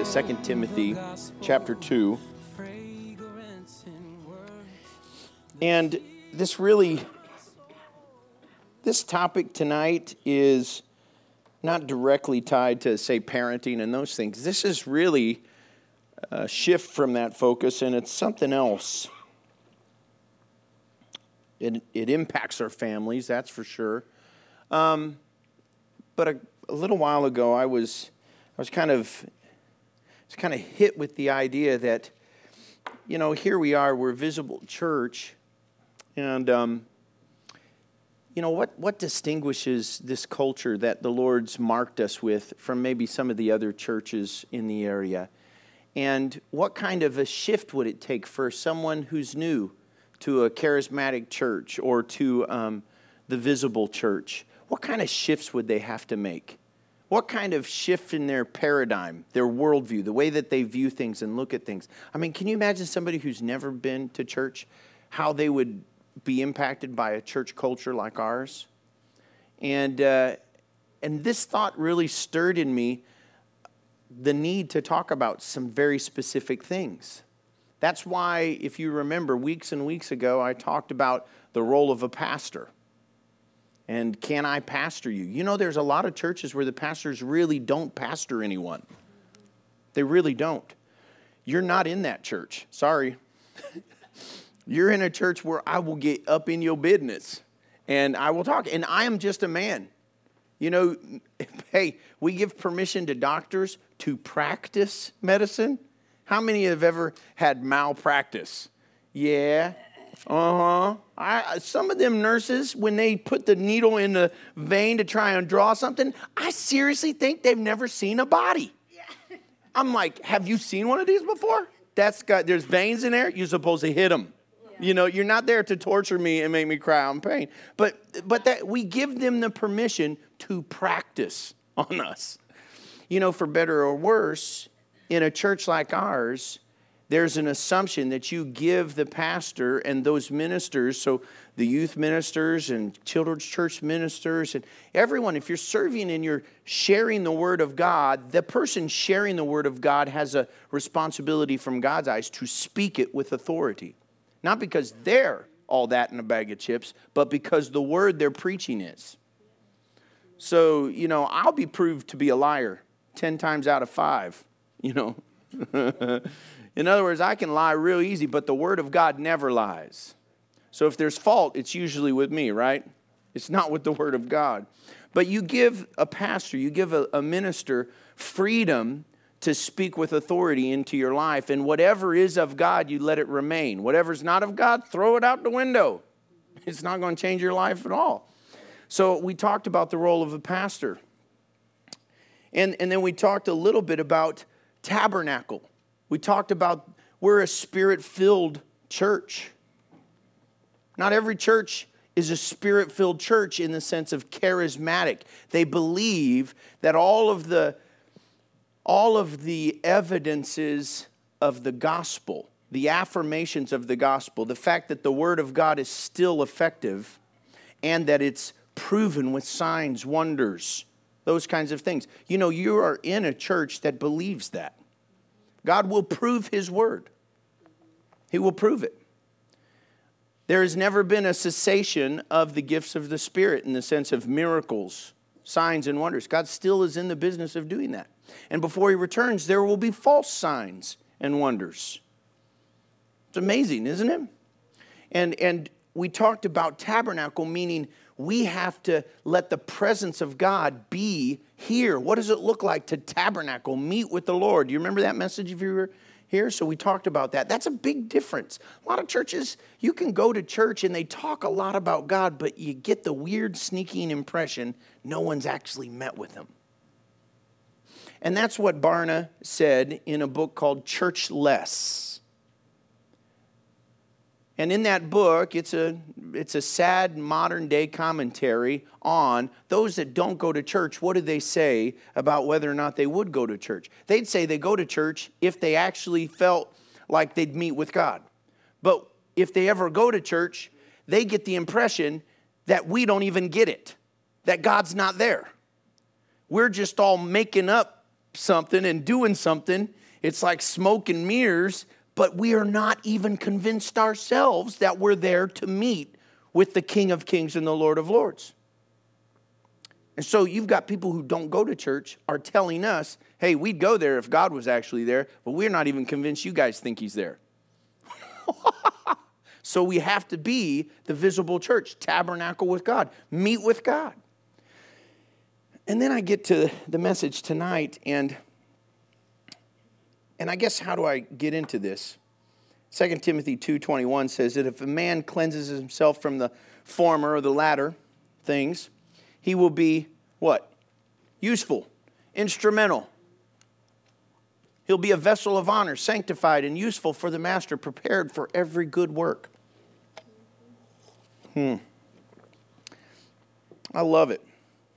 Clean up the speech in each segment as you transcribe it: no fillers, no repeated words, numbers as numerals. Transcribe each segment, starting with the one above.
2 Timothy chapter 2. And this topic tonight is not directly tied to, say, parenting and those things. This is really a shift from that focus, and it's something else. It impacts our families, that's for sure. But a little while ago, I was kind of hit with the idea that, here we are, we're Visible Church, and what distinguishes this culture that the Lord's marked us with from maybe some of the other churches in the area? And what kind of a shift would it take for someone who's new to a charismatic church or to the Visible Church? What kind of shifts would they have to make? What kind of shift in their paradigm, their worldview, the way that they view things and look at things? I mean, can you imagine somebody who's never been to church, how they would be impacted by a church culture like ours? And this thought really stirred in me the need to talk about some very specific things. That's why, if you remember, weeks and weeks ago, I talked about the role of a pastor. And can I pastor you? There's a lot of churches where the pastors really don't pastor anyone. They really don't. You're not in that church. Sorry. You're in a church where I will get up in your business and I will talk. And I am just a man. Hey, we give permission to doctors to practice medicine. How many have ever had malpractice? Yeah. Some of them nurses, when they put the needle in the vein to try and draw something, I seriously think they've never seen a body. Yeah. I'm like, have you seen one of these before? There's veins in there. You're supposed to hit them. Yeah. You're not there to torture me and make me cry out in pain. But that we give them the permission to practice on us. For better or worse, in a church like ours, there's an assumption that you give the pastor and those ministers, so the youth ministers and children's church ministers and everyone, if you're serving and you're sharing the Word of God, the person sharing the Word of God has a responsibility from God's eyes to speak it with authority. Not because they're all that in a bag of chips, but because the Word they're preaching is. So, I'll be proved to be a liar 10 times out of 5, In other words, I can lie real easy, but the Word of God never lies. So if there's fault, it's usually with me, right? It's not with the Word of God. But you give a pastor, you give a minister freedom to speak with authority into your life. And whatever is of God, you let it remain. Whatever's not of God, throw it out the window. It's not going to change your life at all. So we talked about the role of a pastor. And then we talked a little bit about tabernacle. We talked about we're a spirit-filled church. Not every church is a spirit-filled church in the sense of charismatic. They believe that all of the evidences of the gospel, the affirmations of the gospel, the fact that the Word of God is still effective and that it's proven with signs, wonders, those kinds of things. You are in a church that believes that. God will prove His Word. He will prove it. There has never been a cessation of the gifts of the Spirit in the sense of miracles, signs, and wonders. God still is in the business of doing that. And before He returns, there will be false signs and wonders. It's amazing, isn't it? And we talked about tabernacle, meaning we have to let the presence of God be here. What does it look like to tabernacle, meet with the Lord? You remember that message if you were here? So we talked about that. That's a big difference. A lot of churches, you can go to church and they talk a lot about God, but you get the weird sneaking impression no one's actually met with Him. And that's what Barna said in a book called Churchless. And in that book, it's a sad modern-day commentary on those that don't go to church. What do they say about whether or not they would go to church? They'd say they go to church if they actually felt like they'd meet with God. But if they ever go to church, they get the impression that we don't even get it, that God's not there. We're just all making up something and doing something. It's like smoke and mirrors, but we are not even convinced ourselves that we're there to meet with the King of Kings and the Lord of Lords. And so you've got people who don't go to church are telling us, hey, we'd go there if God was actually there, but we're not even convinced you guys think he's there. So we have to be the visible church, tabernacle with God, meet with God. And then I get to the message tonight, and I guess how do I get into this? 2 Timothy 2:21 says that if a man cleanses himself from the former or the latter things, he will be what? Useful, instrumental. He'll be a vessel of honor, sanctified and useful for the master, prepared for every good work. I love it.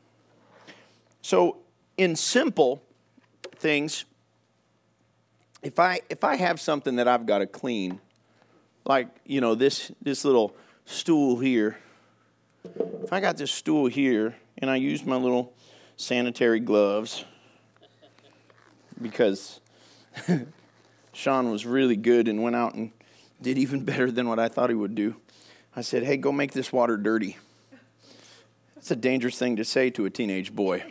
So in simple things, if I have something that I've got to clean, like, this little stool here, if I got this stool here and I use my little sanitary gloves because Sean was really good and went out and did even better than what I thought he would do, I said, hey, go make this water dirty. That's a dangerous thing to say to a teenage boy.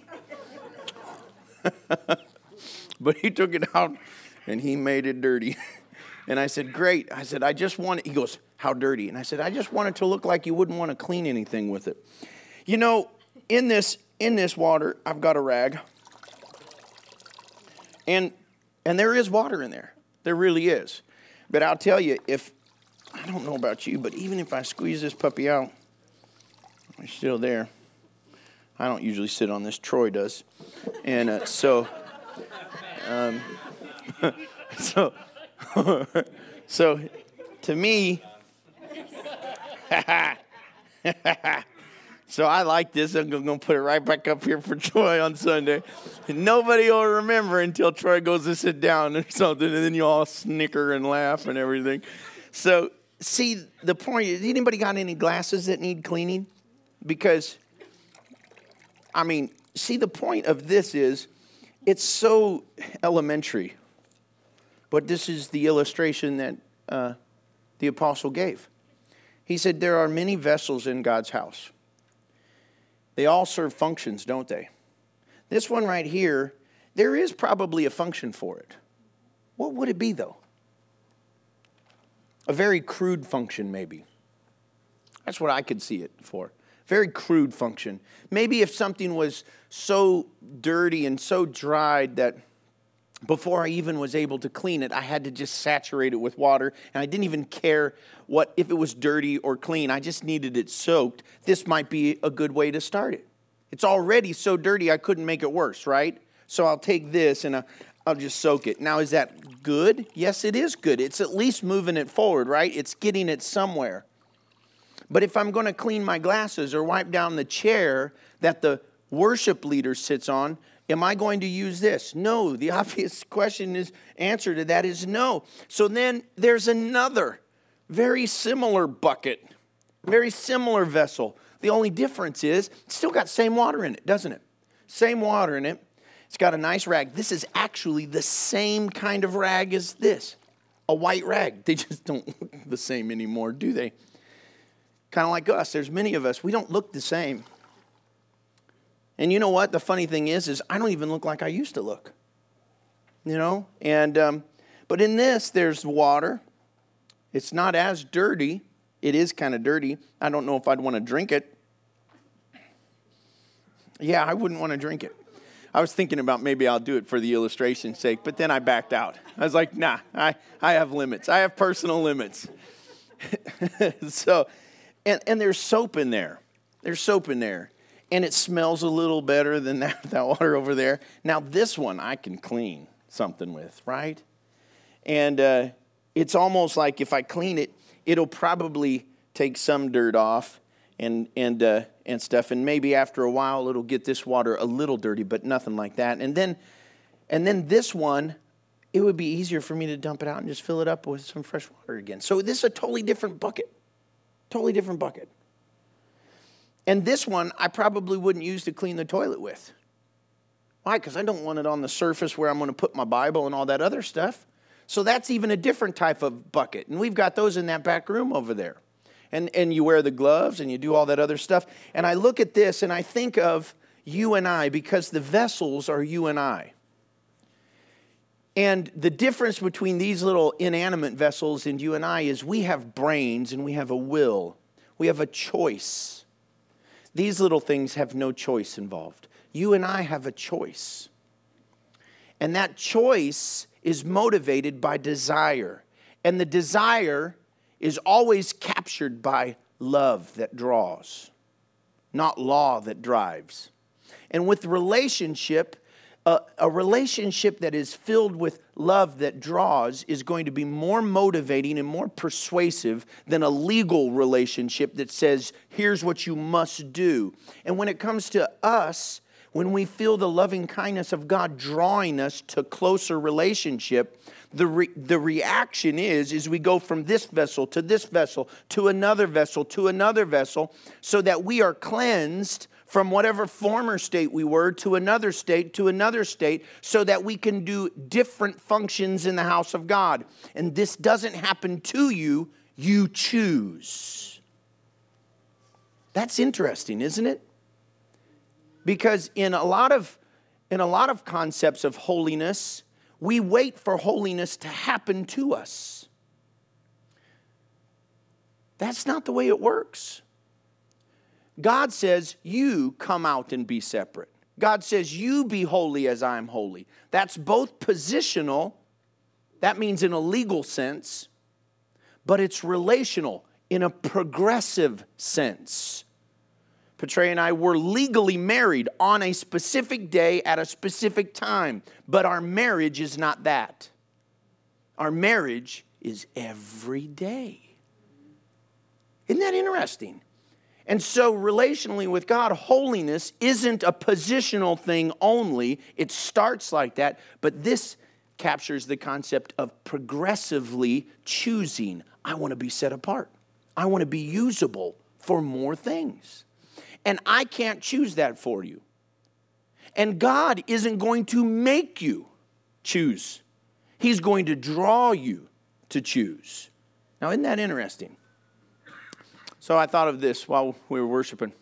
But he took it out and he made it dirty. And I said, great. I said, I just want it. He goes, how dirty? And I said, I just want it to look like you wouldn't want to clean anything with it. In this water, I've got a rag. And there is water in there. There really is. But I'll tell you, I don't know about you, but even if I squeeze this puppy out, it's still there. I don't usually sit on this. Troy does. And so to me, so I like this. I'm going to put it right back up here for Troy on Sunday. And nobody will remember until Troy goes to sit down or something, and then you all snicker and laugh and everything. So, see, the point is, anybody got any glasses that need cleaning? Because, see, the point of this is, it's so elementary. But this is the illustration that the apostle gave. He said there are many vessels in God's house. They all serve functions, don't they? This one right here, there is probably a function for it. What would it be, though? A very crude function, maybe. That's what I could see it for. Very crude function. Maybe if something was so dirty and so dried that before I even was able to clean it, I had to just saturate it with water, and I didn't even care if it was dirty or clean. I just needed it soaked. This might be a good way to start it. It's already so dirty I couldn't make it worse, right? So I'll take this and I'll just soak it. Now, is that good? Yes, it is good. It's at least moving it forward, right? It's getting it somewhere. But if I'm going to clean my glasses or wipe down the chair that the worship leader sits on, am I going to use this? No. The obvious answer to that is no. So then there's another very similar bucket, very similar vessel. The only difference is it's still got same water in it, doesn't it? Same water in it. It's got a nice rag. This is actually the same kind of rag as this, a white rag. They just don't look the same anymore, do they? Kind of like us. There's many of us. We don't look the same. And you know what? The funny thing is I don't even look like I used to look. And but in this, there's water. It's not as dirty. It is kind of dirty. I don't know if I'd want to drink it. Yeah, I wouldn't want to drink it. I was thinking about maybe I'll do it for the illustration's sake, but then I backed out. I was like, nah, I have limits. I have personal limits. So, and there's soap in there. There's soap in there. And it smells a little better than that water over there. Now, this one I can clean something with, right? And it's almost like if I clean it, it'll probably take some dirt off and stuff. And maybe after a while, it'll get this water a little dirty, but nothing like that. And then this one, it would be easier for me to dump it out and just fill it up with some fresh water again. So this is a totally different bucket. Totally different bucket. And this one, I probably wouldn't use to clean the toilet with. Why? Because I don't want it on the surface where I'm going to put my Bible and all that other stuff. So that's even a different type of bucket. And we've got those in that back room over there. And you wear the gloves and you do all that other stuff. And I look at this and I think of you and I, because the vessels are you and I. And the difference between these little inanimate vessels and you and I is we have brains and we have a will. We have a choice. These little things have no choice involved. You and I have a choice. And that choice is motivated by desire. And the desire is always captured by love that draws, not law that drives. And with relationship, a relationship that is filled with love that draws is going to be more motivating and more persuasive than a legal relationship that says, here's what you must do. And when it comes to us, when we feel the loving kindness of God drawing us to closer relationship, the reaction is we go from this vessel to this vessel to another vessel to another vessel, so that we are cleansed from whatever former state we were to another state, so that we can do different functions in the house of God. And this doesn't happen to you, you choose. That's interesting, isn't it? Because in a lot of concepts of holiness, we wait for holiness to happen to us. That's not the way it works. God says, you come out and be separate. God says, you be holy as I am holy. That's both positional, that means in a legal sense, but it's relational in a progressive sense. Petrea and I were legally married on a specific day at a specific time, but our marriage is not that. Our marriage is every day. Isn't that interesting? And so relationally with God, holiness isn't a positional thing only. It starts like that, but this captures the concept of progressively choosing. I want to be set apart. I want to be usable for more things. And I can't choose that for you. And God isn't going to make you choose. He's going to draw you to choose. Now, isn't that interesting? So I thought of this while we were worshiping.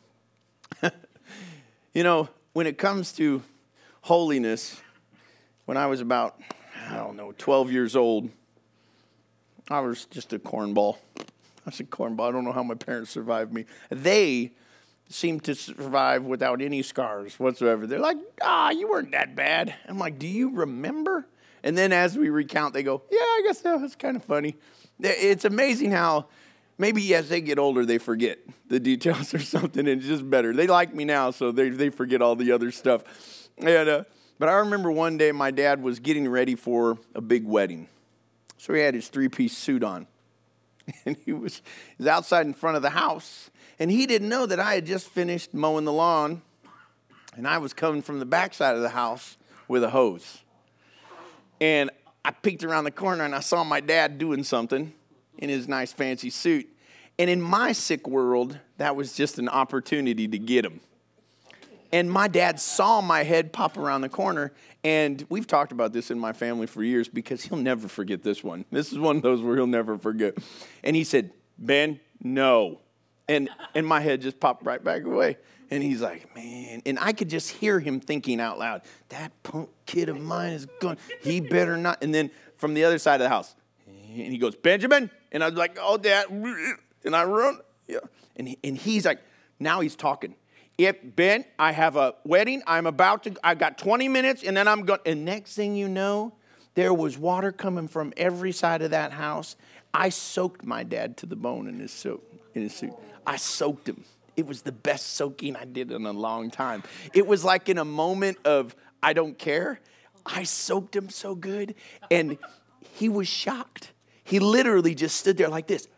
You know, when it comes to holiness, when I was about, 12 years old, I was just a cornball. I said cornball. I don't know how my parents survived me. They seemed to survive without any scars whatsoever. They're like, you weren't that bad. I'm like, do you remember? And then as we recount, they go, yeah, I guess that was kind of funny. It's amazing how maybe as they get older, they forget the details or something, and it's just better. They like me now, so they forget all the other stuff. And but I remember one day my dad was getting ready for a big wedding. So he had his 3-piece suit on. And he was outside in front of the house. And he didn't know that I had just finished mowing the lawn, and I was coming from the backside of the house with a hose. And I peeked around the corner, and I saw my dad doing something in his nice fancy suit. And in my sick world, that was just an opportunity to get him. And my dad saw my head pop around the corner, and we've talked about this in my family for years because he'll never forget this one. This is one of those where he'll never forget. And he said, Ben, no. And my head just popped right back away. And he's like, man. And I could just hear him thinking out loud, that punk kid of mine is gone. He better not. And then from the other side of the house, and he goes, Benjamin. And I was like, oh, Dad. And I run. Yeah. And he's like, now he's talking. Ben, I have a wedding. I got 20 minutes, and then I'm going. And next thing you know, there was water coming from every side of that house. I soaked my dad to the bone in his suit. I soaked him. It was the best soaking I did in a long time. It was like in a moment of, I don't care. I soaked him so good. And he was shocked. He literally just stood there like this.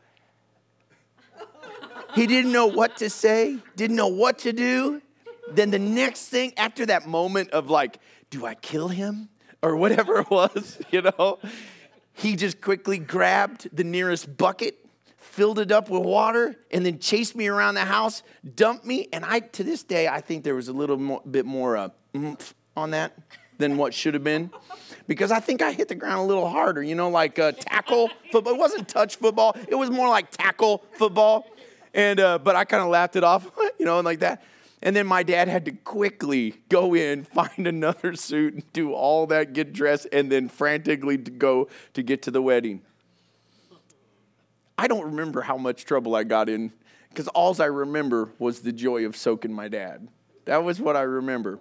He didn't know what to say, didn't know what to do. Then the next thing, after that moment of like, do I kill him? Or whatever it was, he just quickly grabbed the nearest bucket, filled it up with water, and then chased me around the house, dumped me. And to this day, I think there was a little bit more oomph on that than what should have been. Because I think I hit the ground a little harder, like tackle football. It wasn't touch football. It was more like tackle football. And but I kind of laughed it off, like that. And then my dad had to quickly go in, find another suit, and do all that, get dressed, and then frantically go to get to the wedding. I don't remember how much trouble I got in, because all I remember was the joy of soaking my dad. That was what I remember.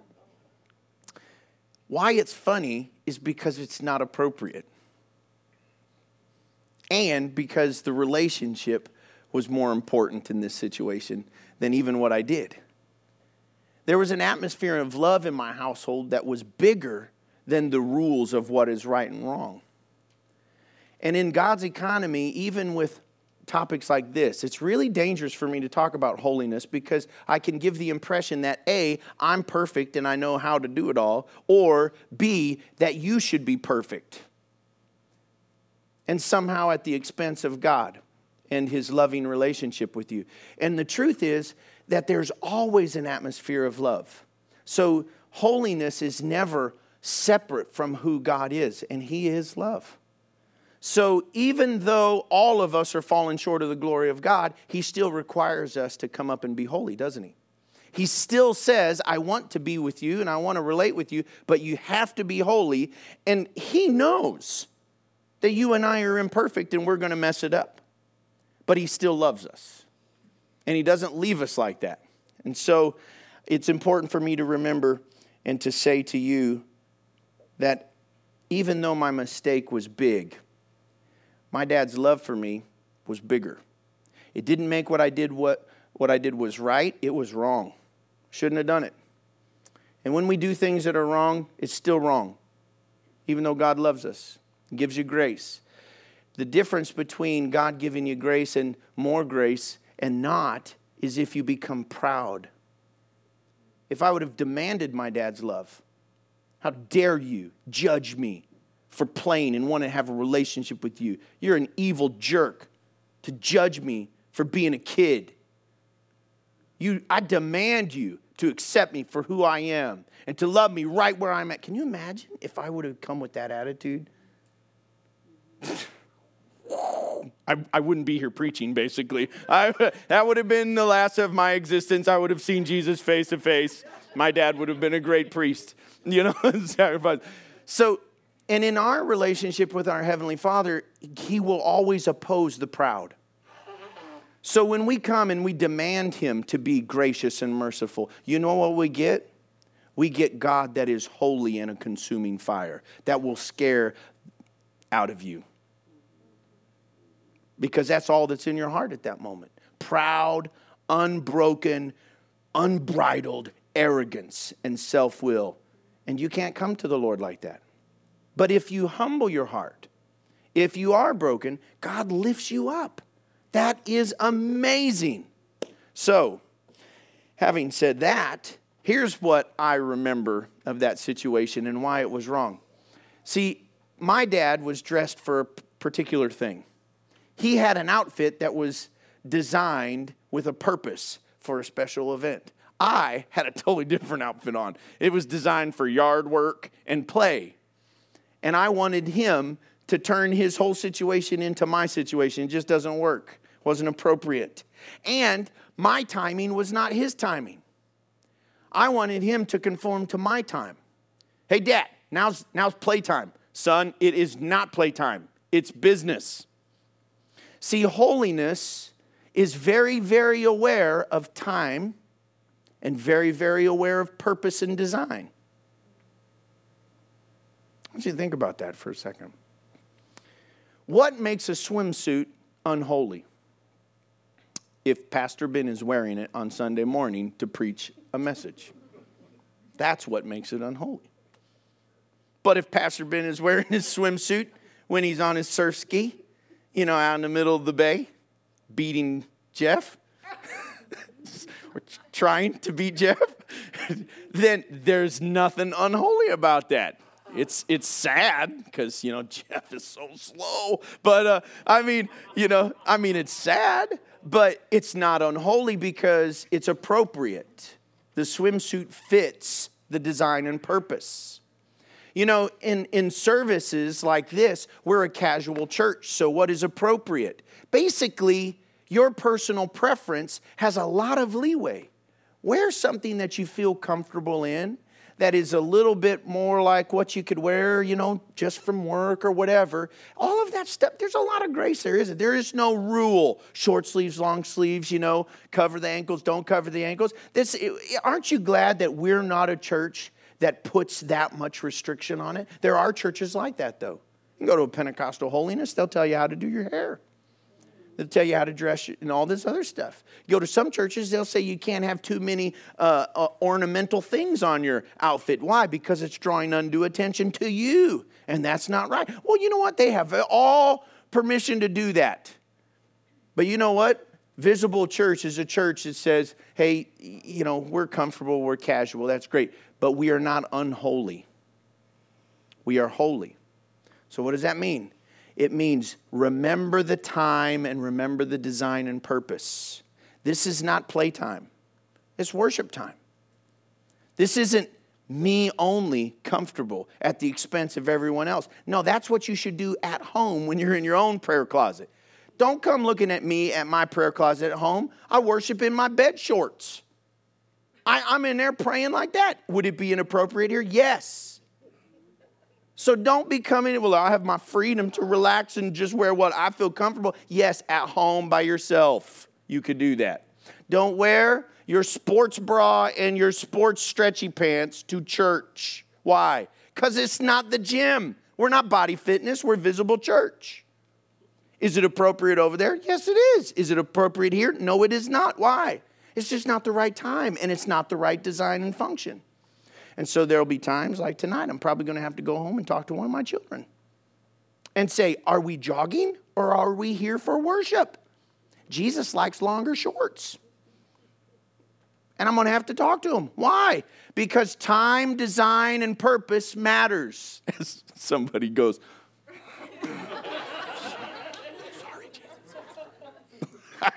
Why it's funny is because it's not appropriate. And because the relationship was more important in this situation than even what I did. There was an atmosphere of love in my household that was bigger than the rules of what is right and wrong. And in God's economy, even with topics like this, it's really dangerous for me to talk about holiness because I can give the impression that A, I'm perfect and I know how to do it all, or B, that you should be perfect. And somehow at the expense of God and his loving relationship with you. And the truth is that there's always an atmosphere of love. So holiness is never separate from who God is, and he is love. So even though all of us are falling short of the glory of God, he still requires us to come up and be holy, doesn't he? He still says, I want to be with you and I want to relate with you, but you have to be holy. And he knows that you and I are imperfect and we're going to mess it up. But he still loves us. And he doesn't leave us like that. And so it's important for me to remember and to say to you that even though my mistake was big, my dad's love for me was bigger. It didn't make what I did was right. It was wrong. Shouldn't have done it. And when we do things that are wrong, it's still wrong. Even though God loves us and gives you grace. The difference between God giving you grace and more grace and not is if you become proud. If I would have demanded my dad's love, how dare you judge me for playing and want to have a relationship with you? You're an evil jerk to judge me for being a kid. I demand you to accept me for who I am and to love me right where I'm at. Can you imagine if I would have come with that attitude? I wouldn't be here preaching, basically. That would have been the last of my existence. I would have seen Jesus face to face. My dad would have been a great priest, So, and in our relationship with our Heavenly Father, he will always oppose the proud. So when we come and we demand him to be gracious and merciful, you know what we get? We get God that is holy and a consuming fire that will scare out of you. Because that's all that's in your heart at that moment. Proud, unbroken, unbridled arrogance and self-will. And you can't come to the Lord like that. But if you humble your heart, if you are broken, God lifts you up. That is amazing. So, having said that, here's what I remember of that situation and why it was wrong. See, my dad was dressed for a particular thing. He had an outfit that was designed with a purpose for a special event. I had a totally different outfit on. It was designed for yard work and play. And I wanted him to turn his whole situation into my situation. It just doesn't work. It wasn't appropriate. And my timing was not his timing. I wanted him to conform to my time. Hey, Dad, now's playtime. Son, it is not playtime. It's business. See, holiness is very, very aware of time and very, very aware of purpose and design. I want you to think about that for a second. What makes a swimsuit unholy? If Pastor Ben is wearing it on Sunday morning to preach a message. That's what makes it unholy. But if Pastor Ben is wearing his swimsuit when he's on his surf ski, out in the middle of the bay, beating Jeff, or trying to beat Jeff, then there's nothing unholy about that. It's sad because, Jeff is so slow. But, it's sad, but it's not unholy because it's appropriate. The swimsuit fits the design and purpose. You know, in services like this, we're a casual church, so what is appropriate? Basically, your personal preference has a lot of leeway. Wear something that you feel comfortable in, that is a little bit more like what you could wear, you know, just from work or whatever. All of that stuff, there's a lot of grace there, isn't there? There is no rule. Short sleeves, long sleeves, you know, cover the ankles, don't cover the ankles. Aren't you glad that we're not a church that puts that much restriction on it? There are churches like that, though. You can go to a Pentecostal holiness, they'll tell you how to do your hair. They'll tell you how to dress and all this other stuff. You go to some churches, they'll say you can't have too many ornamental things on your outfit. Why? Because it's drawing undue attention to you. And that's not right. Well, you know what? They have all permission to do that. But you know what? Visible Church is a church that says, hey, you know, we're comfortable, we're casual, that's great. But we are not unholy. We are holy. So what does that mean? It means remember the time and remember the design and purpose. This is not playtime. It's worship time. This isn't me only comfortable at the expense of everyone else. No, that's what you should do at home when you're in your own prayer closet. Don't come looking at me at my prayer closet at home. I worship in my bed shorts. I'm in there praying like that. Would it be inappropriate here? Yes. So don't be coming, well, I have my freedom to relax and just wear what I feel comfortable. Yes, at home by yourself, you could do that. Don't wear your sports bra and your sports stretchy pants to church. Why? Because it's not the gym. We're not Body Fitness. We're Visible Church. Is it appropriate over there? Yes, it is. Is it appropriate here? No, it is not. Why? It's just not the right time, and it's not the right design and function. And so there will be times like tonight, I'm probably going to have to go home and talk to one of my children and say, are we jogging or are we here for worship? Jesus likes longer shorts. And I'm going to have to talk to him. Why? Because time, design, and purpose matters. Somebody goes, sorry, Jesus.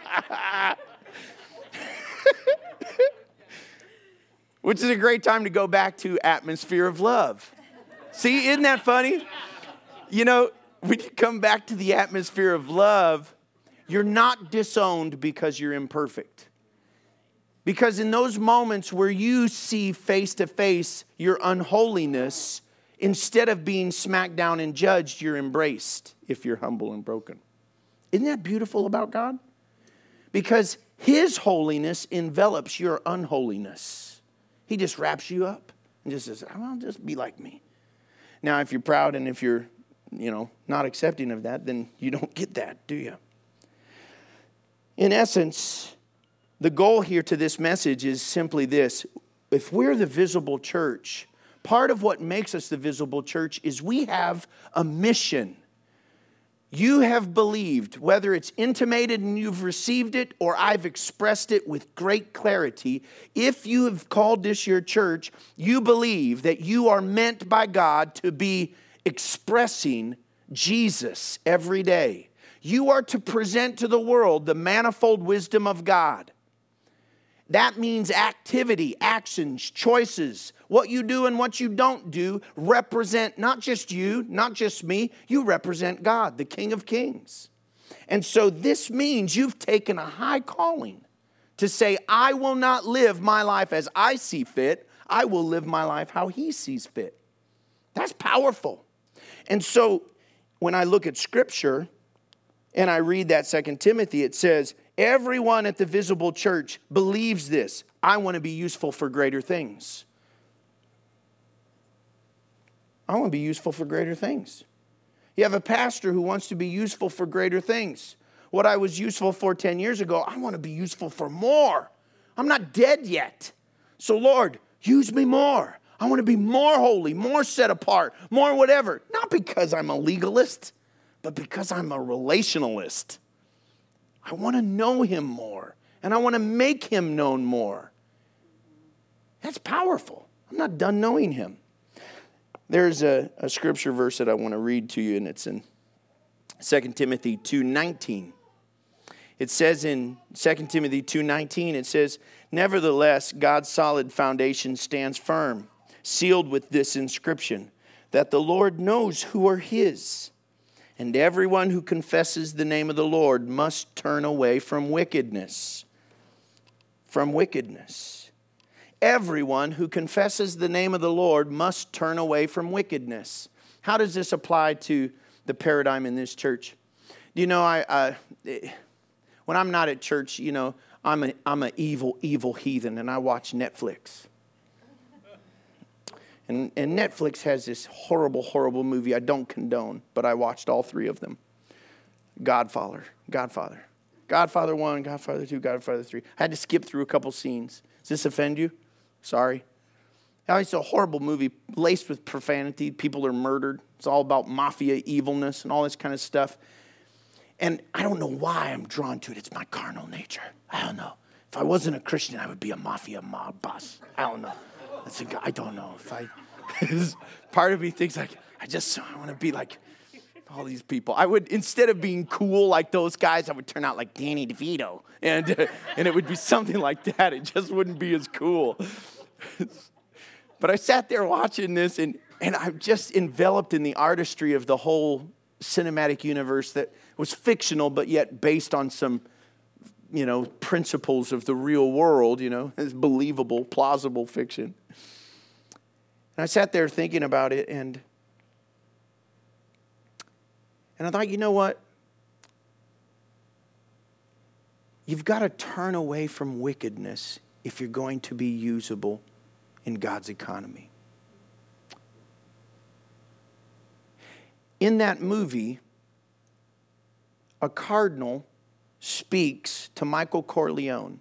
Which is a great time to go back to atmosphere of love. See, isn't that funny? You know, when you come back to the atmosphere of love, you're not disowned because you're imperfect. Because in those moments where you see face to face your unholiness, instead of being smacked down and judged, you're embraced if you're humble and broken. Isn't that beautiful about God? Because his holiness envelops your unholiness. He just wraps you up and just says, well, just be like me. Now, if you're proud and if you're, you know, not accepting of that, then you don't get that, do you? In essence, the goal here to this message is simply this. If we're the visible church, part of what makes us the visible church is we have a mission. You have believed, whether it's intimated and you've received it or I've expressed it with great clarity. If you have called this your church, you believe that you are meant by God to be expressing Jesus every day. You are to present to the world the manifold wisdom of God. That means activity, actions, choices. What you do and what you don't do represent not just you, not just me. You represent God, the King of Kings. And so this means you've taken a high calling to say, I will not live my life as I see fit. I will live my life how he sees fit. That's powerful. And so when I look at Scripture and I read that 2 Timothy, it says, everyone at the visible church believes this. I want to be useful for greater things. I want to be useful for greater things. You have a pastor who wants to be useful for greater things. What I was useful for 10 years ago, I want to be useful for more. I'm not dead yet. So Lord, use me more. I want to be more holy, more set apart, more whatever. Not because I'm a legalist, but because I'm a relationalist. I want to know him more, and I want to make him known more. That's powerful. I'm not done knowing him. There's a scripture verse that I want to read to you, and it's in 2 Timothy 2:19. It says in 2 Timothy 2:19, it says, nevertheless, God's solid foundation stands firm, sealed with this inscription, that the Lord knows who are his. And everyone who confesses the name of the Lord must turn away from wickedness. From wickedness. Everyone who confesses the name of the Lord must turn away from wickedness. How does this apply to the paradigm in this church? You know, when I'm not at church, you know, I'm an evil heathen, and I watch Netflix. And Netflix has this horrible movie I don't condone, but I watched all three of them. Godfather. Godfather 1, Godfather 2, Godfather 3. I had to skip through a couple scenes. Does this offend you? Sorry. Now, it's a horrible movie laced with profanity. People are murdered. It's all about mafia evilness and all this kind of stuff. And I don't know why I'm drawn to it. It's my carnal nature. I don't know. If I wasn't a Christian, I would be a mafia mob boss. I don't know. I don't know. Part of me thinks like, I want to be like all these people. I would, instead of being cool like those guys, I would turn out like Danny DeVito. And it would be something like that. It just wouldn't be as cool. But I sat there watching this, and I'm just enveloped in the artistry of the whole cinematic universe that was fictional, but yet based on some, you know, principles of the real world, you know, it's believable, plausible fiction. And I sat there thinking about it, and I thought, you know what? You've got to turn away from wickedness if you're going to be usable in God's economy. In that movie, a cardinal speaks to Michael Corleone.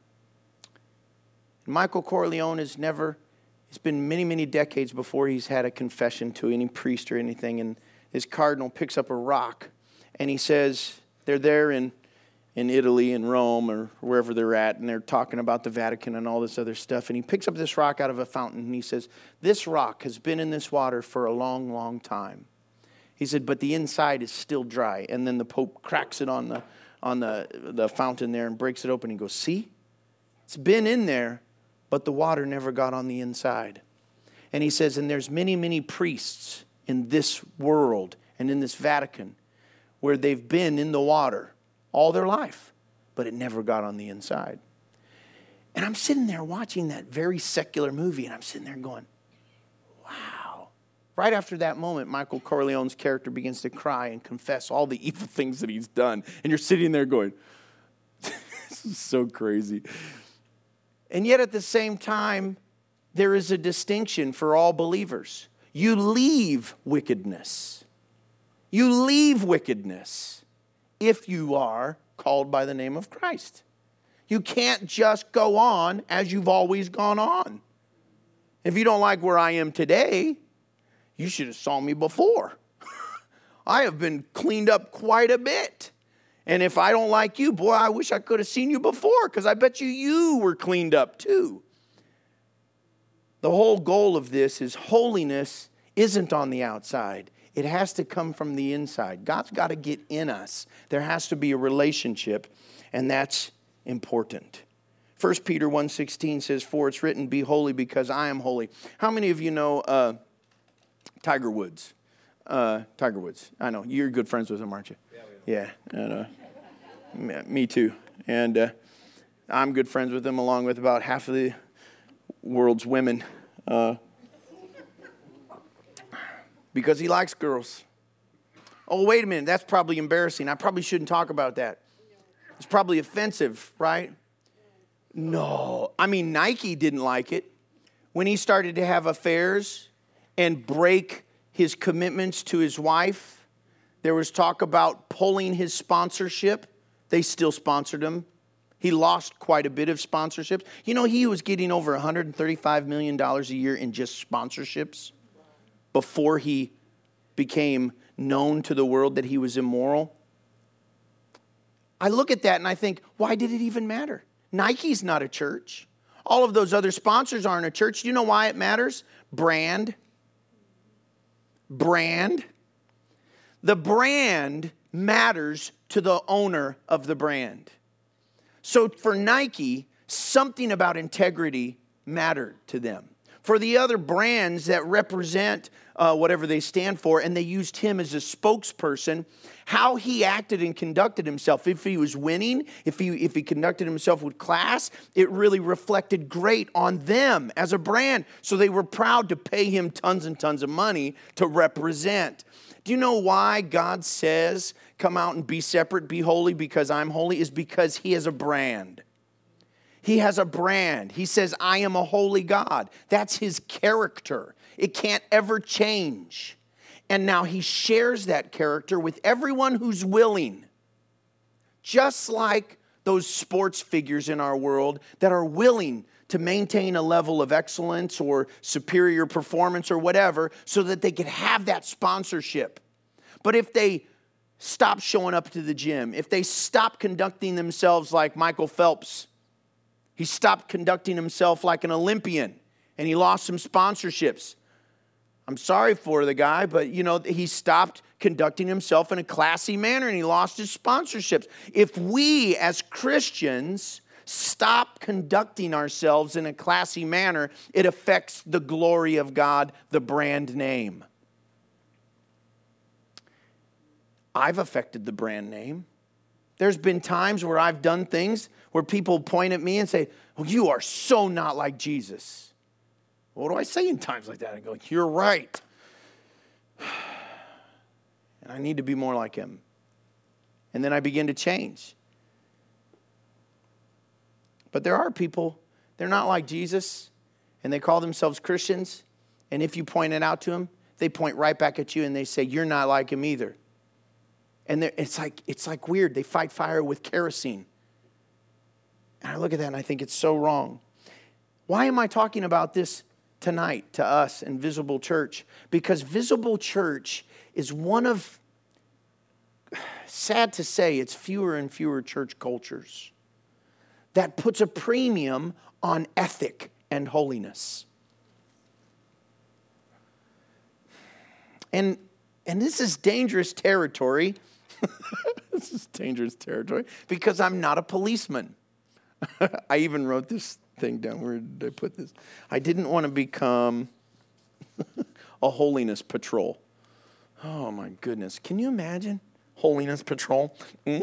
Michael Corleone it's been many decades before he's had a confession to any priest or anything, and this cardinal picks up a rock, and he says, they're there in Italy, in Rome, or wherever they're at, and they're talking about the Vatican and all this other stuff, and he picks up this rock out of a fountain, and he says, this rock has been in this water for a long time. He said, but the inside is still dry. And then the Pope cracks it on the fountain there and breaks it open. He goes, see? It's been in there, but the water never got on the inside. And he says, and there's many priests in this world and in this Vatican where they've been in the water all their life, but it never got on the inside. And I'm sitting there watching that very secular movie, and I'm sitting there going, wow. Right after that moment, Michael Corleone's character begins to cry and confess all the evil things that he's done. And you're sitting there going, this is so crazy. And yet at the same time, there is a distinction for all believers. You leave wickedness. You leave wickedness if you are called by the name of Christ. You can't just go on as you've always gone on. If you don't like where I am today, you should have saw me before. I have been cleaned up quite a bit. And if I don't like you, boy, I wish I could have seen you before, because I bet you were cleaned up too. The whole goal of this is holiness isn't on the outside. It has to come from the inside. God's got to get in us. There has to be a relationship, and that's important. 1 Peter 1:16 says, for it's written, be holy because I am holy. How many of you know Tiger Woods? Tiger Woods. I know. You're good friends with him, aren't you? Yeah. And, me too. And I'm good friends with him along with about half of the world's women. Because he likes girls. Oh, wait a minute. That's probably embarrassing. I probably shouldn't talk about that. It's probably offensive, right? No. I mean, Nike didn't like it. When he started to have affairs and break his commitments to his wife, there was talk about pulling his sponsorship. They still sponsored him. He lost quite a bit of sponsorships. You know, he was getting over $135 million a year in just sponsorships before he became known to the world that he was immoral. I look at that and I think, why did it even matter? Nike's not a church. All of those other sponsors aren't a church. Do you know why it matters? Brand. The brand matters to the owner of the brand. So for Nike, something about integrity mattered to them. for the other brands that represent whatever they stand for, and they used him as a spokesperson, how he acted and conducted himself. If he was winning, if he conducted himself with class, it really reflected great on them as a brand. So they were proud to pay him tons and tons of money to represent. Do you know why God says, come out and be separate, be holy because I'm holy? Is because he has a brand. He has a brand. He says, I am a holy God. That's his character. It can't ever change. And now he shares that character with everyone who's willing. Just like those sports figures in our world that are willing to maintain a level of excellence or superior performance or whatever so that they can have that sponsorship. But if they stop showing up to the gym, if they stop conducting themselves like Michael Phelps, he stopped conducting himself like an Olympian and he lost some sponsorships. I'm sorry for the guy, but he stopped conducting himself in a classy manner and he lost his sponsorships. If we as Christians stop conducting ourselves in a classy manner, it affects the glory of God, the brand name. I've affected the brand name. There's been times where I've done things where people point at me and say, well, you are so not like Jesus. What do I say in times like that? I go, you're right. And I need to be more like him. And then I begin to change. But there are people, they're not like Jesus, and they call themselves Christians. And if you point it out to them, they point right back at you and they say, you're not like him either. And it's like weird. They fight fire with kerosene. And I look at that and I think it's so wrong. Why am I talking about this tonight to us in Visible Church? Because Visible Church is one of, sad to say, it's fewer and fewer church cultures that puts a premium on ethic and holiness. And this is dangerous territory. This is dangerous territory because I'm not a policeman. I even wrote this thing down. Where did I put this? I didn't want to become a holiness patrol. Oh my goodness. Can you imagine? Holiness patrol. I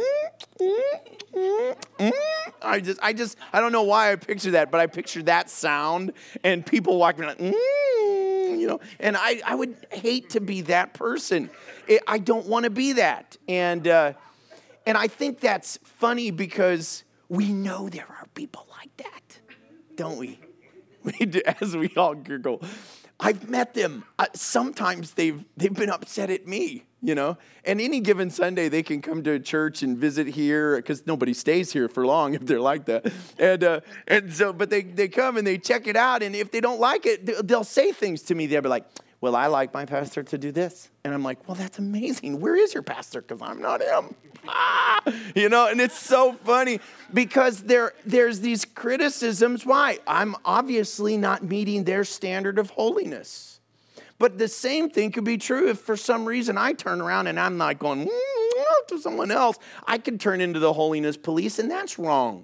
don't know why I picture that, but I picture that sound and people walking around, and I would hate to be that person. I don't want to be that. And I think that's funny because we know there are people like that, don't we? As we all giggle. I've met them. Sometimes they've been upset at me, And any given Sunday, they can come to church and visit here because nobody stays here for long if they're like that. But they come and they check it out. And if they don't like it, they'll say things to me. They'll be like, well, I like my pastor to do this. And I'm like, well, that's amazing. Where is your pastor? Because I'm not him. And it's so funny because there's these criticisms. Why? I'm obviously not meeting their standard of holiness. But the same thing could be true if for some reason I turn around and I'm not going to someone else. I could turn into the holiness police, and that's wrong.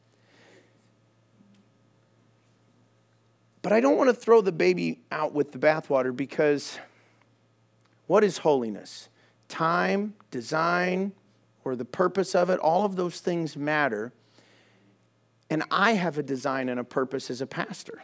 But I don't want to throw the baby out with the bathwater because what is holiness? Time, design, or the purpose of it, all of those things matter. And I have a design and a purpose as a pastor.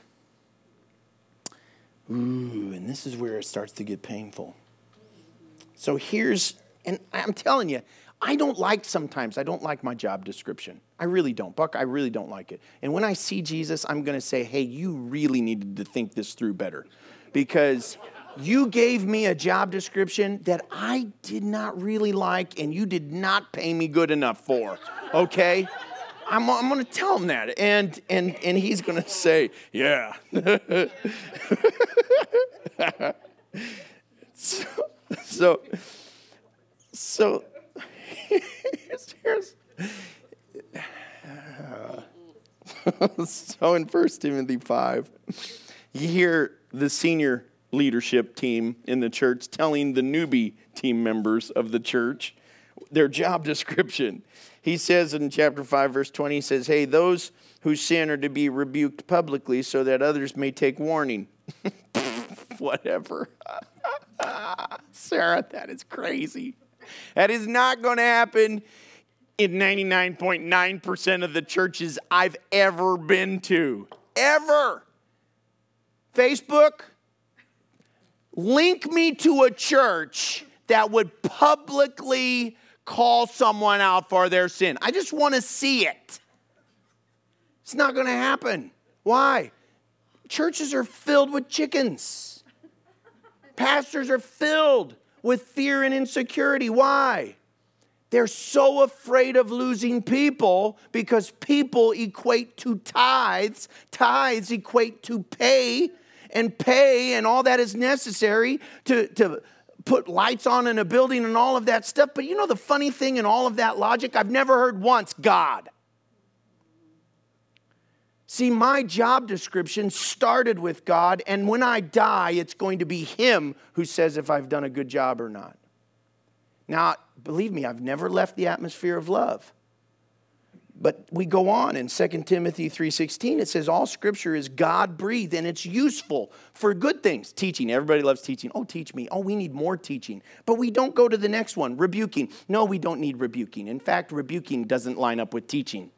Ooh, and this is where it starts to get painful. So and I'm telling you, I don't like my job description. I really don't. Buck, I really don't like it. And when I see Jesus, I'm going to say, hey, you really needed to think this through better. Because you gave me a job description that I did not really like and you did not pay me good enough for. Okay? I'm going to tell him that. And he's going to say, yeah. So so in 1 Timothy 5, you hear the senior leadership team in the church telling the newbie team members of the church their job description. He says in chapter 5, verse 20, he says, hey, those who sin are to be rebuked publicly so that others may take warning. Whatever. Sarah, that is crazy. That is not going to happen in 99.9% of the churches I've ever been to. Ever. Facebook, link me to a church that would publicly call someone out for their sin. I just want to see it. It's not going to happen. Why? Churches are filled with chickens. Pastors are filled with fear and insecurity. Why? They're so afraid of losing people because people equate to tithes. Tithes equate to pay, and all that is necessary to put lights on in a building and all of that stuff. But you know the funny thing in all of that logic? I've never heard once God. See, my job description started with God, and when I die, it's going to be Him who says if I've done a good job or not. Now, believe me, I've never left the atmosphere of love. But we go on in 2 Timothy 3:16, it says all Scripture is God-breathed, and it's useful for good things. Teaching, everybody loves teaching. Oh, teach me. Oh, we need more teaching. But we don't go to the next one, rebuking. No, we don't need rebuking. In fact, rebuking doesn't line up with teaching.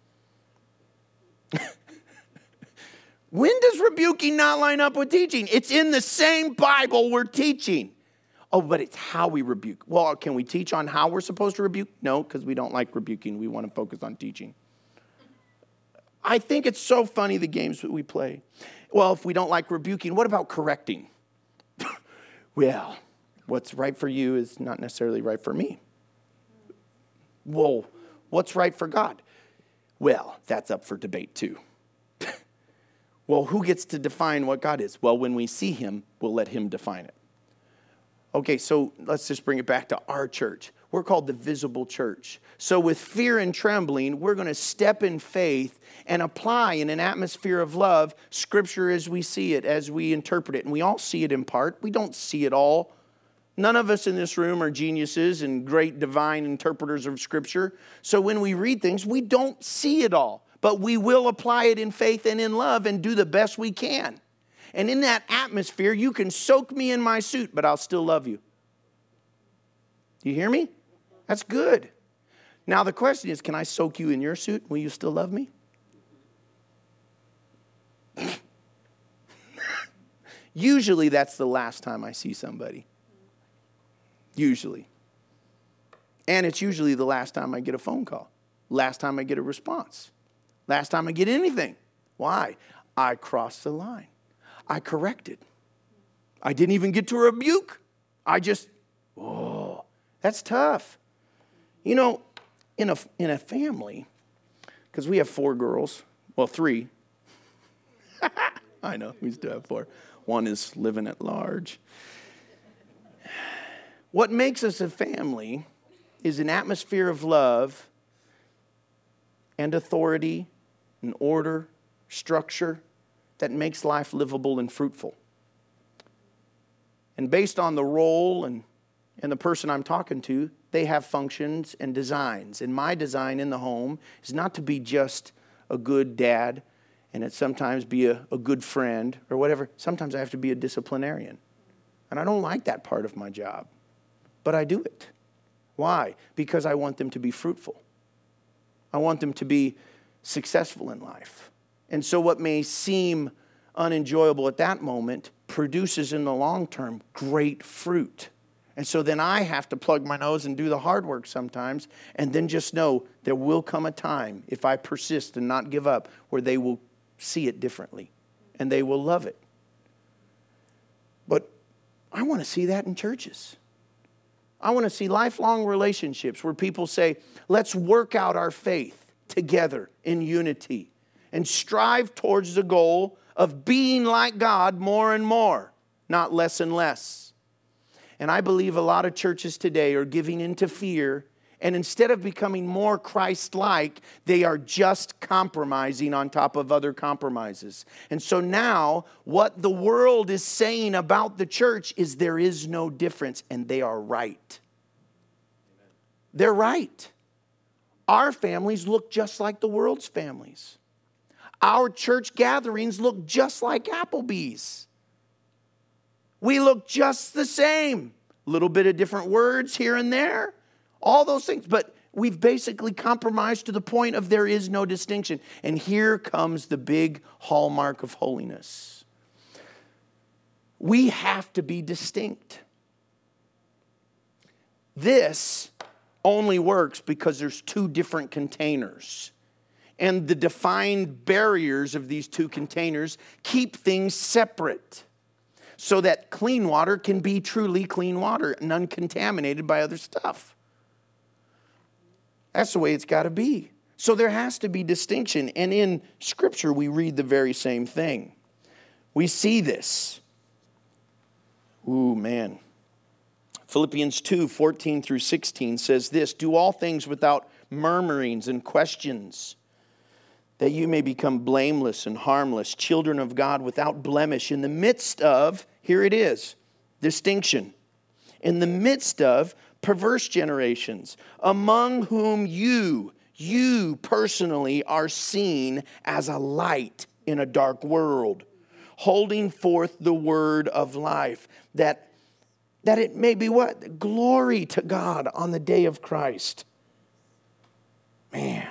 When does rebuking not line up with teaching? It's in the same Bible we're teaching. Oh, but it's how we rebuke. Well, can we teach on how we're supposed to rebuke? No, because we don't like rebuking. We want to focus on teaching. I think it's so funny, the games that we play. Well, if we don't like rebuking, what about correcting? Well, what's right for you is not necessarily right for me. Well, what's right for God? Well, that's up for debate too. Well, who gets to define what God is? Well, when we see Him, we'll let Him define it. Okay, so let's just bring it back to our church. We're called the visible church. So with fear and trembling, we're going to step in faith and apply in an atmosphere of love Scripture as we see it, as we interpret it. And we all see it in part. We don't see it all. None of us in this room are geniuses and great divine interpreters of Scripture. So when we read things, we don't see it all. But we will apply it in faith and in love and do the best we can. And in that atmosphere, you can soak me in my suit, but I'll still love you. Do you hear me? That's good. Now the question is, can I soak you in your suit? Will you still love me? Usually that's the last time I see somebody. Usually. And it's usually the last time I get a phone call. Last time I get a response. Last time I get anything. Why? I crossed the line. I corrected. I didn't even get to rebuke. That's tough. You know, in a family, because we have 4 girls, well, 3. I know, we still have 4. One is living at large. What makes us a family is an atmosphere of love and authority and order, structure that makes life livable and fruitful. And based on the role and the person I'm talking to, they have functions and designs. And my design in the home is not to be just a good dad and it sometimes be a good friend or whatever. Sometimes I have to be a disciplinarian. And I don't like that part of my job, but I do it. Why? Because I want them to be fruitful. I want them to be successful in life. And so what may seem unenjoyable at that moment produces in the long term great fruit. And so then I have to plug my nose and do the hard work sometimes, and then just know there will come a time, if I persist and not give up, where they will see it differently and they will love it. But I want to see that in churches. I want to see lifelong relationships where people say, let's work out our faith together in unity and strive towards the goal of being like God more and more, not less and less. And I believe a lot of churches today are giving into fear, and instead of becoming more Christ-like, they are just compromising on top of other compromises. And so now, what the world is saying about the church is there is no difference, and they are right. They're right. Our families look just like the world's families. Our church gatherings look just like Applebee's. We look just the same. A little bit of different words here and there. All those things. But we've basically compromised to the point of there is no distinction. And here comes the big hallmark of holiness. We have to be distinct. This only works because there's two different containers. And the defined barriers of these two containers keep things separate so that clean water can be truly clean water and uncontaminated by other stuff. That's the way it's got to be. So there has to be distinction. And in Scripture, we read the very same thing. We see this. Ooh, man. Philippians 2:14-16 says this, do all things without murmurings and questions, that you may become blameless and harmless, children of God without blemish, in the midst of, here it is, distinction, in the midst of perverse generations, among whom you personally are seen as a light in a dark world, holding forth the word of life, that it may be what? Glory to God on the day of Christ. Man.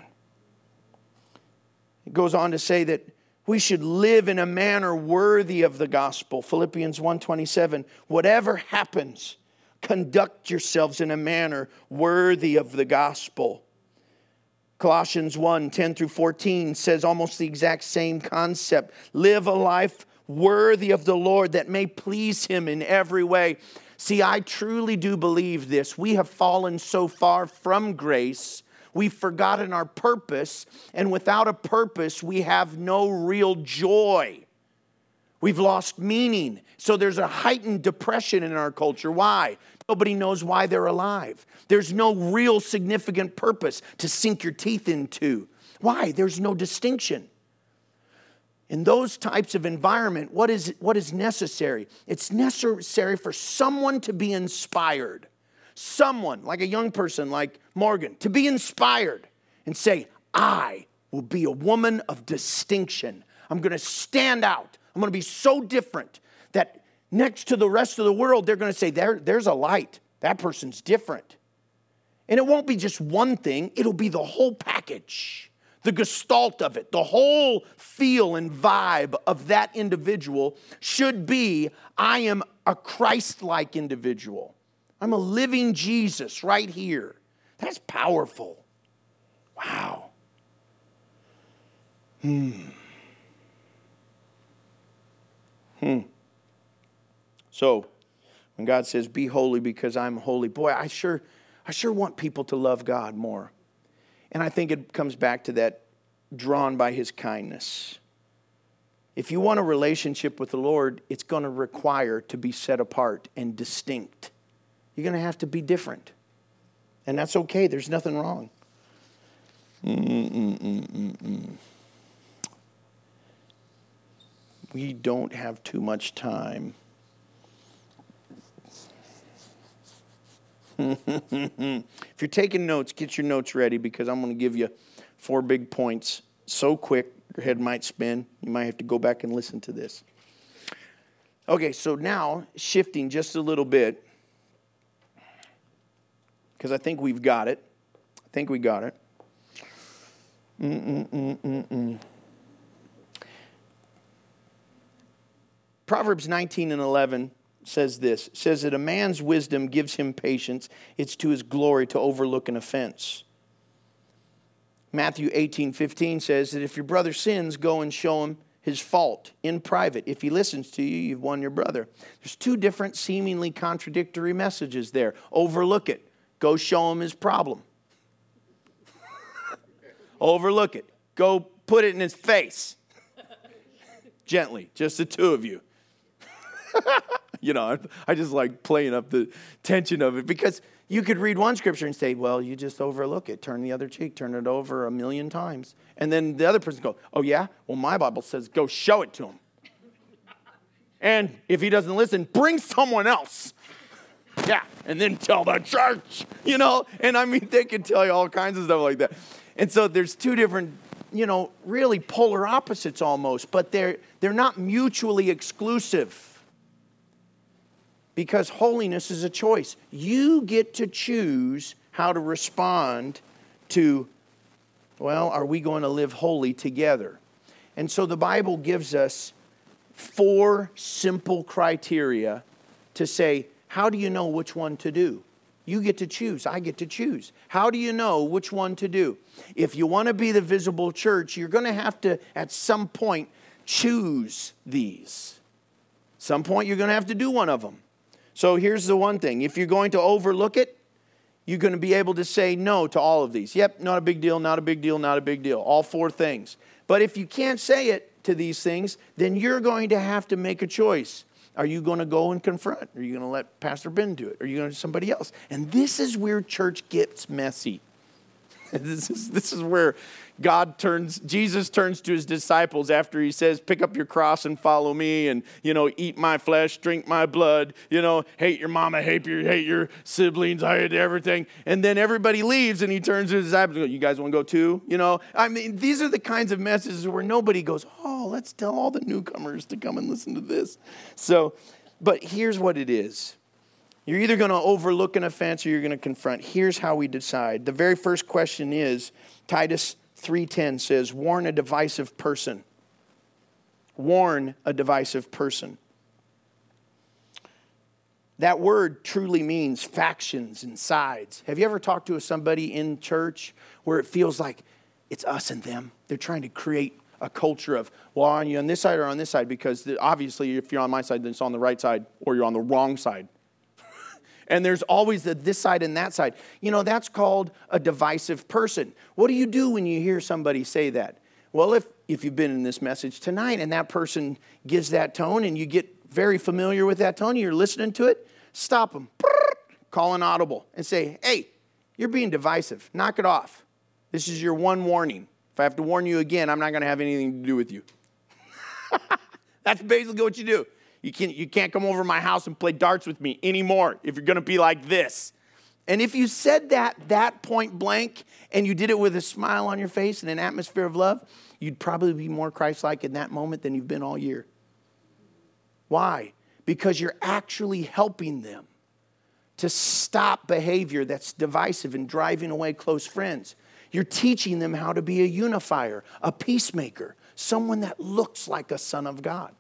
It goes on to say that we should live in a manner worthy of the gospel. Philippians 1:27, whatever happens, conduct yourselves in a manner worthy of the gospel. Colossians 1:10-14 says almost the exact same concept. Live a life worthy of the Lord that may please Him in every way. See, I truly do believe this. We have fallen so far from grace, we've forgotten our purpose, and without a purpose, we have no real joy. We've lost meaning. So there's a heightened depression in our culture. Why? Nobody knows why they're alive. There's no real significant purpose to sink your teeth into. Why? There's no distinction. In those types of environment, what is necessary? It's necessary for someone to be inspired. Someone, like a young person like Morgan, to be inspired and say, I will be a woman of distinction. I'm going to stand out. I'm going to be so different that next to the rest of the world, they're going to say, there's a light. That person's different. And it won't be just one thing. It'll be the whole package. The gestalt of it, the whole feel and vibe of that individual should be, I am a Christ-like individual. I'm a living Jesus right here. That's powerful. Wow. So, when God says, be holy because I'm holy, boy, I sure want people to love God more. And I think it comes back to that, drawn by His kindness. If you want a relationship with the Lord, it's going to require to be set apart and distinct. You're going to have to be different. And that's okay. There's nothing wrong. We don't have too much time. If you're taking notes, get your notes ready because I'm going to give you 4 big points so quick your head might spin. You might have to go back and listen to this. Okay, so now shifting just a little bit because I think we've got it. Proverbs 19:11 says this. It says that a man's wisdom gives him patience. It's to his glory to overlook an offense. Matthew 18:15 says that if your brother sins, go and show him his fault in private. If he listens to you, you've won your brother. There's 2 different seemingly contradictory messages there. Overlook it. Go show him his problem. Overlook it. Go put it in his face. Gently, just the 2 of you. You know, I just like playing up the tension of it because you could read one scripture and say, well, you just overlook it. Turn the other cheek. Turn it over 1,000,000 times. And then the other person goes, oh, yeah? Well, my Bible says go show it to him. And if he doesn't listen, bring someone else. Yeah, and then tell the church, you know. And I mean, they can tell you all kinds of stuff like that. And so there's 2 different, you know, really polar opposites almost. But they're not mutually exclusive. Because holiness is a choice. You get to choose how to respond to, well, are we going to live holy together? And so the Bible gives us 4 simple criteria to say, how do you know which one to do? You get to choose. I get to choose. How do you know which one to do? If you want to be the visible church, you're going to have to, at some point, choose these. Some point, you're going to have to do one of them. So here's the one thing. If you're going to overlook it, you're going to be able to say no to all of these. Yep, not a big deal, not a big deal, not a big deal. All 4 things. But if you can't say it to these things, then you're going to have to make a choice. Are you going to go and confront? Are you going to let Pastor Ben do it? Are you going to somebody else? And this is where church gets messy. This is where Jesus turns to his disciples after he says, pick up your cross and follow me and, eat my flesh, drink my blood, hate your mama, hate your siblings, hate everything. And then everybody leaves and he turns to his disciples and goes, you guys want to go too? These are the kinds of messages where nobody goes, oh, let's tell all the newcomers to come and listen to this. But here's what it is. You're either going to overlook an offense or you're going to confront. Here's how we decide. The very first question is, Titus 3:10 says, warn a divisive person. Warn a divisive person. That word truly means factions and sides. Have you ever talked to somebody in church where it feels like it's us and them? They're trying to create a culture of, well, are you on this side or on this side? Because obviously if you're on my side, then it's on the right side or you're on the wrong side. And there's always this side and that side. That's called a divisive person. What do you do when you hear somebody say that? Well, if you've been in this message tonight and that person gives that tone and you get very familiar with that tone, and you're listening to it, stop them. Call an audible and say, hey, you're being divisive. Knock it off. This is your one warning. If I have to warn you again, I'm not going to have anything to do with you. That's basically what you do. You can't come over to my house and play darts with me anymore if you're going to be like this. And if you said that point blank and you did it with a smile on your face and an atmosphere of love, you'd probably be more Christ-like in that moment than you've been all year. Why? Because you're actually helping them to stop behavior that's divisive and driving away close friends. You're teaching them how to be a unifier, a peacemaker, someone that looks like a son of God.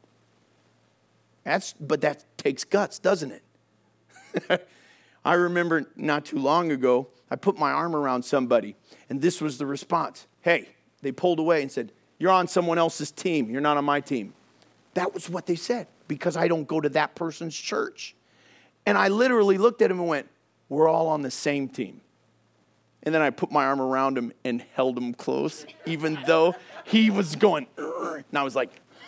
But that takes guts, doesn't it? I remember not too long ago, I put my arm around somebody, and this was the response. Hey, they pulled away and said, you're on someone else's team. You're not on my team. That was what they said, because I don't go to that person's church. And I literally looked at him and went, we're all on the same team. And then I put my arm around him and held him close, even though he was going, and I was like,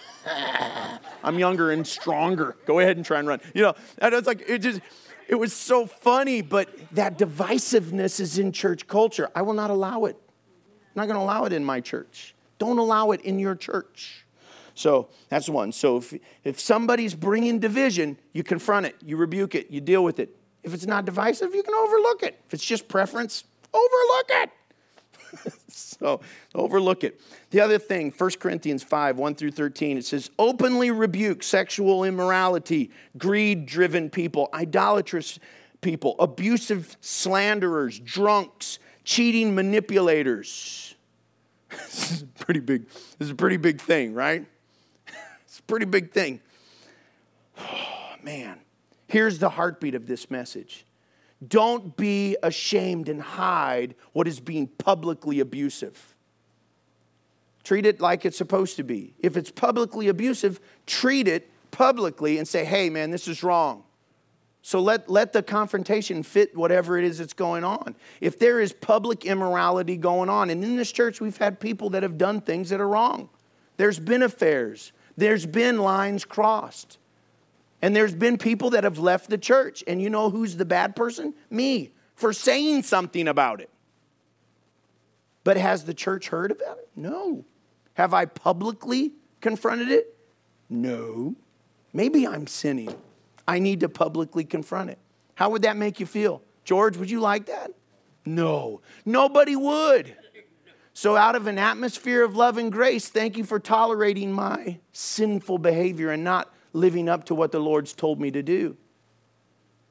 I'm younger and stronger. Go ahead and try and run. And it's like, it was so funny, but that divisiveness is in church culture. I will not allow it. I'm not going to allow it in my church. Don't allow it in your church. So that's one. So if somebody's bringing division, you confront it, you rebuke it, you deal with it. If it's not divisive, you can overlook it. If it's just preference, overlook it. So overlook it. The other thing, 1 Corinthians 5, 1 through 13, it says, openly rebuke sexual immorality, greed-driven people, idolatrous people, abusive slanderers, drunks, cheating manipulators. This is a pretty big thing, right? It's a pretty big thing. Oh, man. Here's the heartbeat of this message. Don't be ashamed and hide what is being publicly abusive. Treat it like it's supposed to be. If it's publicly abusive, treat it publicly and say, hey, man, this is wrong. So let the confrontation fit whatever it is that's going on. If there is public immorality going on, and in this church we've had people that have done things that are wrong. There's been affairs. There's been lines crossed. And there's been people that have left the church. And you know who's the bad person? Me, for saying something about it. But has the church heard about it? No. Have I publicly confronted it? No. Maybe I'm sinning. I need to publicly confront it. How would that make you feel? George, would you like that? No. Nobody would. So out of an atmosphere of love and grace, thank you for tolerating my sinful behavior and not living up to what the Lord's told me to do.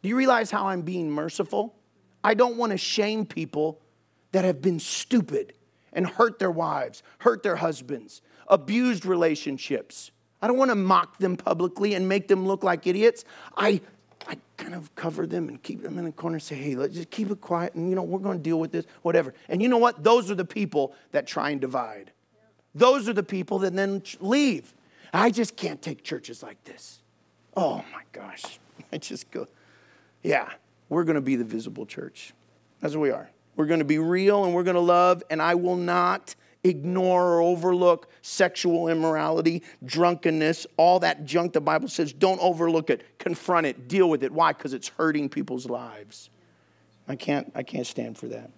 Do you realize how I'm being merciful? I don't want to shame people that have been stupid and hurt their wives, hurt their husbands, abused relationships. I don't want to mock them publicly and make them look like idiots. I kind of cover them and keep them in the corner and say, hey, let's just keep it quiet and, we're going to deal with this, whatever. And you know what? Those are the people that try and divide. Those are the people that then leave. I just can't take churches like this. Oh, my gosh. I just go, yeah, we're going to be the visible church. That's what we are. We're going to be real and we're going to love, and I will not ignore or overlook sexual immorality, drunkenness, all that junk the Bible says. Don't overlook it. Confront it. Deal with it. Why? Because it's hurting people's lives. I can't stand for that.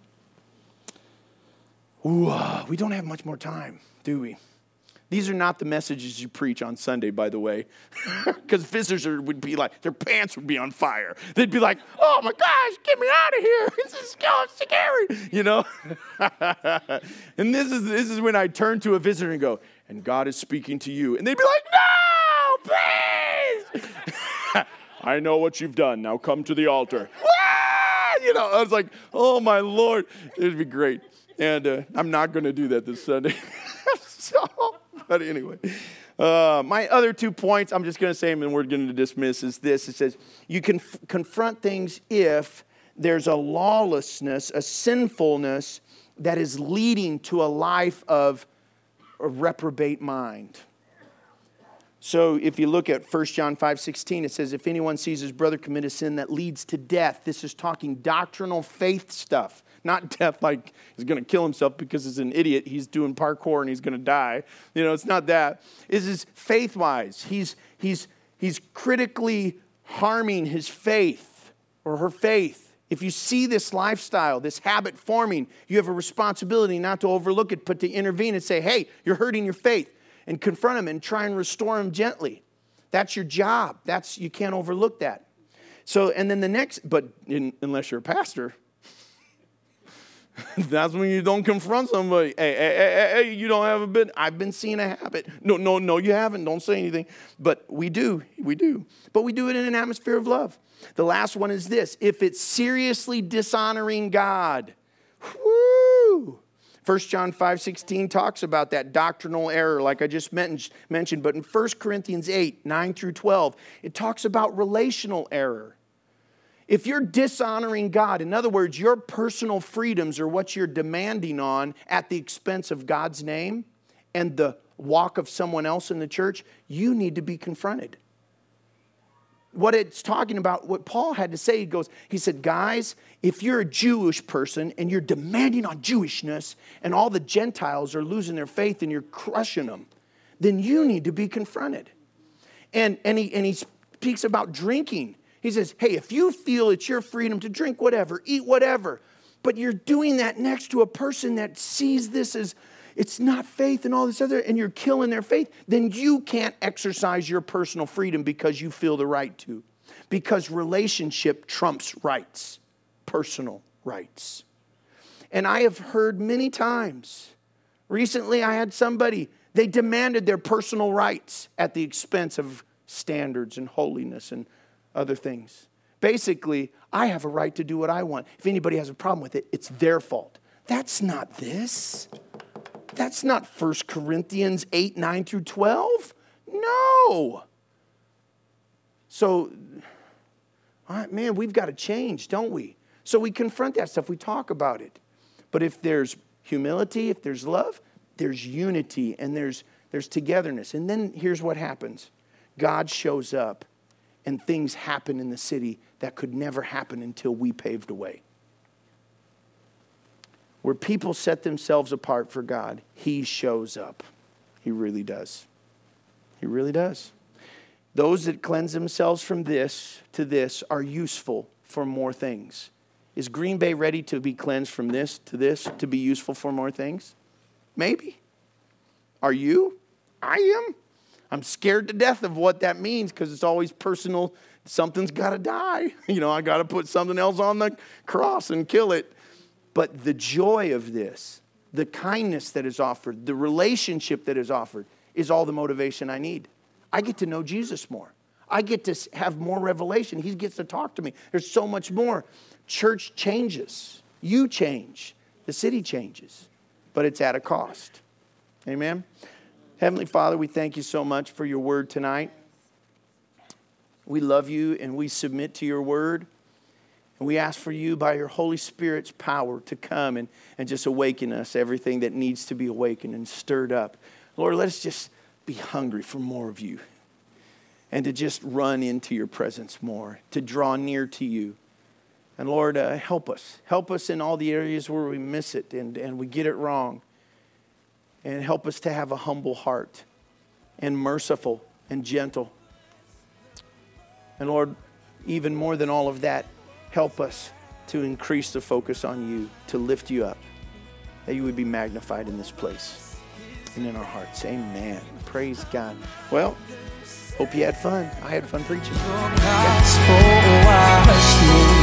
Ooh, we don't have much more time, do we? These are not the messages you preach on Sunday, by the way, because visitors would be like, their pants would be on fire. They'd be like, oh my gosh, get me out of here. This is so scary, And this is when I turn to a visitor and go, and God is speaking to you. And they'd be like, no, please. I know what you've done. Now come to the altar. I was like, oh my Lord. It'd be great. And I'm not going to do that this Sunday. But anyway, my other 2 points, I'm just going to say them and we're going to dismiss, is this. It says, you can confront things if there's a lawlessness, a sinfulness that is leading to a life of a reprobate mind. So if you look at 1 John 5:16, it says, if anyone sees his brother commit a sin that leads to death, this is talking doctrinal faith stuff. Not death like he's going to kill himself because he's an idiot. He's doing parkour and he's going to die. It's not that. This is faith-wise. He's critically harming his faith or her faith. If you see this lifestyle, this habit forming, you have a responsibility not to overlook it, but to intervene and say, hey, you're hurting your faith, and confront him and try and restore him gently. That's your job. You can't overlook that. So, and then the next, unless you're a pastor, that's when you don't confront somebody. Hey, you don't have a bit. I've been seeing a habit. No, you haven't. Don't say anything. But we do. But we do it in an atmosphere of love. The last one is this. If it's seriously dishonoring God, 1 John 5:16 talks about that doctrinal error like I just mentioned. But in 1 Corinthians 8, 9 through 12, it talks about relational error. If you're dishonoring God, in other words, your personal freedoms are what you're demanding on at the expense of God's name and the walk of someone else in the church, you need to be confronted. What it's talking about, what Paul had to say, he said, guys, if you're a Jewish person and you're demanding on Jewishness and all the Gentiles are losing their faith and you're crushing them, then you need to be confronted. And he speaks about drinking. He says, hey, if you feel it's your freedom to drink whatever, eat whatever, but you're doing that next to a person that sees this as it's not faith and all this other, and you're killing their faith, then you can't exercise your personal freedom because you feel the right to. Because relationship trumps rights, personal rights. And I have heard many times, recently I had somebody, they demanded their personal rights at the expense of standards and holiness and other things. Basically, I have a right to do what I want. If anybody has a problem with it, it's their fault. That's not this. That's not 1 Corinthians 8, 9 through 12. No. So, man, we've got to change, don't we? So we confront that stuff. We talk about it. But if there's humility, if there's love, there's unity and there's togetherness. And then here's what happens. God shows up. And things happen in the city that could never happen until we paved a way. Where people set themselves apart for God, He shows up. He really does. He really does. Those that cleanse themselves from this to this are useful for more things. Is Green Bay ready to be cleansed from this to be useful for more things? Maybe. Are you? I am. I'm scared to death of what that means because it's always personal. Something's got to die. I got to put something else on the cross and kill it. But the joy of this, the kindness that is offered, the relationship that is offered is all the motivation I need. I get to know Jesus more. I get to have more revelation. He gets to talk to me. There's so much more. Church changes. You change. The city changes. But it's at a cost. Amen? Heavenly Father, we thank you so much for your word tonight. We love you and we submit to your word. And we ask for you by your Holy Spirit's power to come and just awaken us, everything that needs to be awakened and stirred up. Lord, let us just be hungry for more of you. And to just run into your presence more, to draw near to you. And Lord, help us. Help us in all the areas where we miss it and we get it wrong. And help us to have a humble heart and merciful and gentle. And Lord, even more than all of that, help us to increase the focus on you, to lift you up, that you would be magnified in this place and in our hearts. Amen. Praise God. Well, hope you had fun. I had fun preaching.